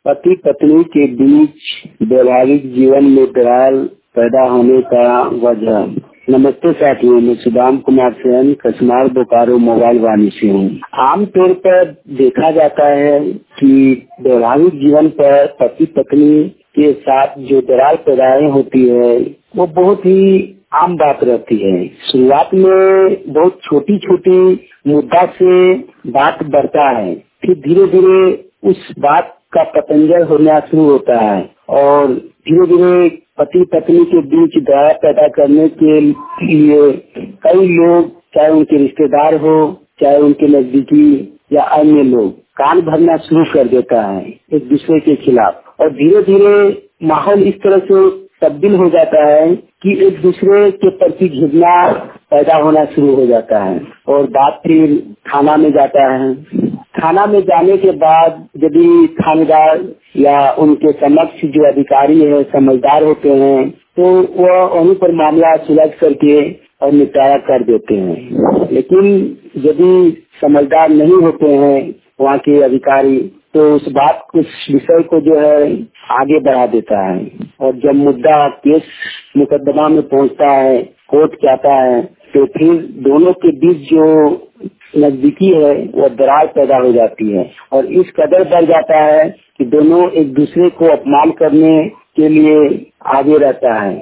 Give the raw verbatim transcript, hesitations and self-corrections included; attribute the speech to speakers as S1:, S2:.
S1: पति पत्नी के बीच वैवाहिक जीवन में दरार पैदा होने का वजह। नमस्ते साथियों, मैं सुदाम कुमार सेन कसमार बोकारो मोबाइल वाणी से हूँ। आमतौर पर देखा जाता है कि वैवाहिक जीवन पर पति पत्नी के साथ जो दरार पैदा होती है वो बहुत ही आम बात रहती है। शुरुआत में बहुत छोटी छोटी मुद्दा से बात बढ़ता है, फिर धीरे धीरे उस बात का पतंजल होना शुरू होता है और धीरे धीरे पति पत्नी के बीच दरार पैदा करने के लिए कई लोग, चाहे उनके रिश्तेदार हो चाहे उनके नजदीकी या अन्य लोग, कान भरना शुरू कर देता है एक दूसरे के खिलाफ और धीरे धीरे माहौल इस तरह से तब्दील हो जाता है कि एक दूसरे के प्रति घृणा पैदा होना शुरू हो जाता है और बात फिर थाना में जाता है। थाना में जाने के बाद यदि थानेदार या उनके समक्ष जो अधिकारी है समझदार होते हैं तो वह वहीं पर मामला सुलझ करके और निपटारा कर देते हैं। लेकिन यदि समझदार नहीं होते हैं वहाँ के अधिकारी तो उस बात उस विषय को जो है आगे बढ़ा देता है और जब मुद्दा केस मुकदमा में पहुंचता है, कोर्ट जाता है, तो फिर दोनों के बीच जो नजदीकी है वो दरार पैदा हो जाती है और इस कदर बढ़ जाता है कि दोनों एक दूसरे को अपमान करने के लिए आगे रहता है।